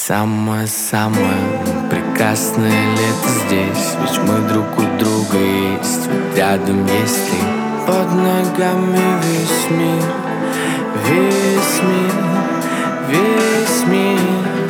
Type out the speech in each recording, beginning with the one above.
Самое-самое прекрасное лето здесь, ведь мы друг у друга есть, ведь рядом есть ты. Под ногами весь мир, весь мир, весь мир.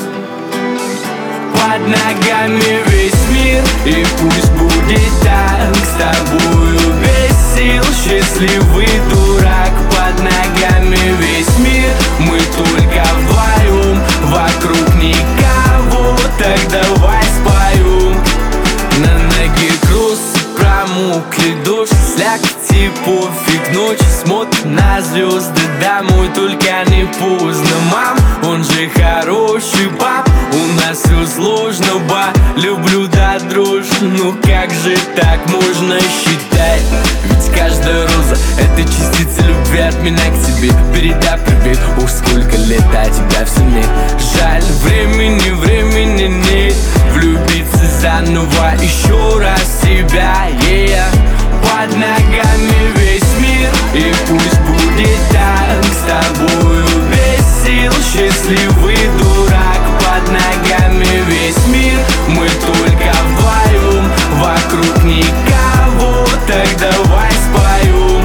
Под ногами весь мир, и пусть будет так. С тобою без сил, счастливый дурак. Под ногами весь мир, мы только вдвоем, вокруг никого, так давай спою. На ноге кроссы промокли, дождь, слякоть, пофиг, ночь, смотрим на звезды домой, только не поздно, мам, он же хороший пап. У нас все сложно, ба, люблю до дрожи. Ну как же так можно считать? Ведь каждая роза — это частица любви от меня к тебе. Передай привет, уж сколько лет, а тебя все нет. Жаль, времени нет влюбиться заново еще раз в тебя, yeah. Под ногами весь мир, и пусть будет так. С тобою без сил, счастливый дурак. Под ногами весь мир, мы только вдвоем, вокруг никого, так давай спою.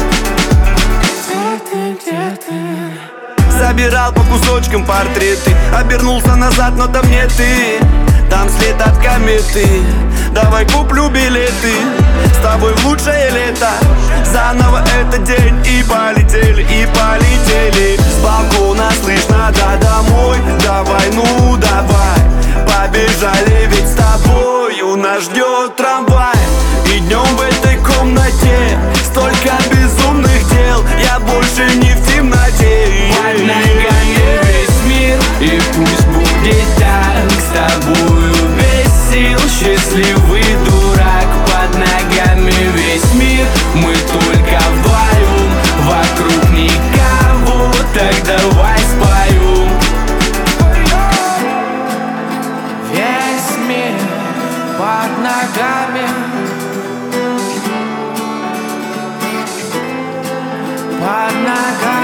Где ты? Собирал по кусочкам портреты, обернулся назад, но там нет ты. Там след от кометы, давай куплю билеты. С тобой в лучшее лето, заново этот день. И полетели, и полетели. С балкона слышно до домой. Давай, ну давай, побежали, ведь с тобой у нас ждет трамвай. И днем в этой комнате столько безумных дел, я больше не в темноте. Под ногами весь мир, и пусть будет так. С тобою без сил, счастливый дурак. Под ногами весь мир, мы только вдвоем, вокруг никого, так давай спою. Весь мир под ногами, под ногами.